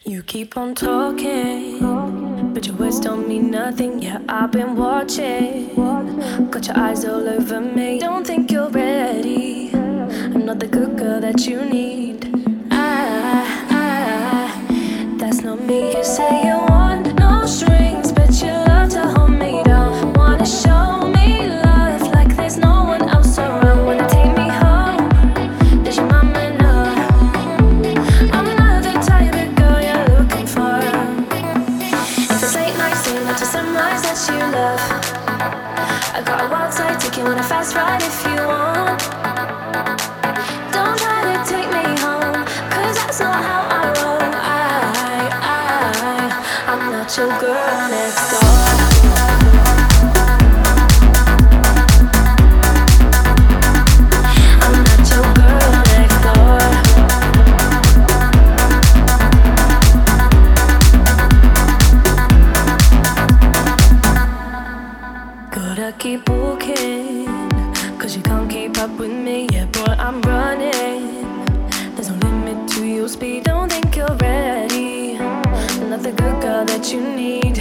You keep on talking, but your words don't mean nothing. Yeah, I've been watching. Got your eyes all over me. Don't think you're ready. I'm not the good girl that you need. That's not me. You say you want no strings, but you love to hold me down. Wanna show me love like there's no one else around. Wanna take me home? Does your mama know? I'm not the type of girl you're looking for. If it's late night, staying up to sunrise that you love, I got a wild side ticket on a fast ride if you want. Don't try to take me home, 'cause that's not how I roll. I'm not your girl next door. I'm not your girl next door. Gotta keep walking, 'cause you can't keep up with me. Yeah, boy, I'm running. There's no limit to your speed. Don't think you're ready. Not the good girl that you need.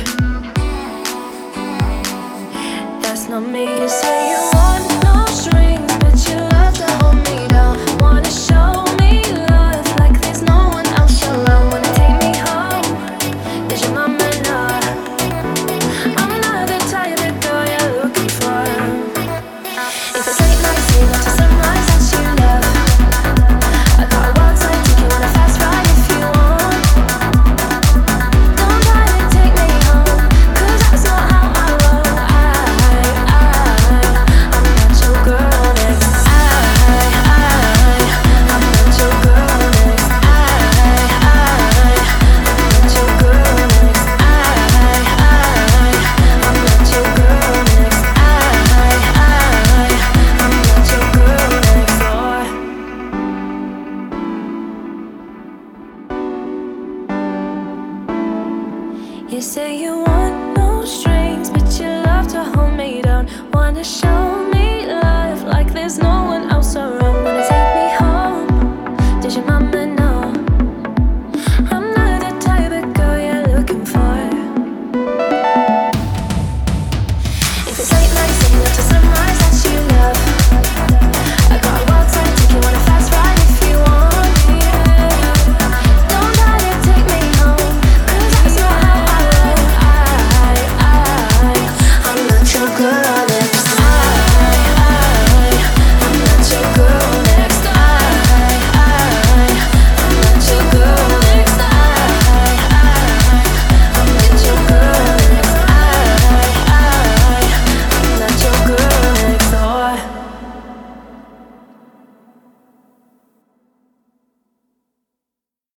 That's not me. You say you want no strings, but you love to hold me down. Wanna show me love like there's no one else around. Wanna take me home? Does your mama know? I'm not the type of girl you're looking for. If it's late night, staying up to sunrise that you love, I got a wild side ticket on a fast ride if you want. Don't try to take me home, 'cause that's not how I roll. I'm not your girl next. I'm not your girl next. I'm not your girl next. I'm not your girl next. I'm not your girl next door. You say you want no strings, but you love to hold me down. Wanna show me love like there's no one else around.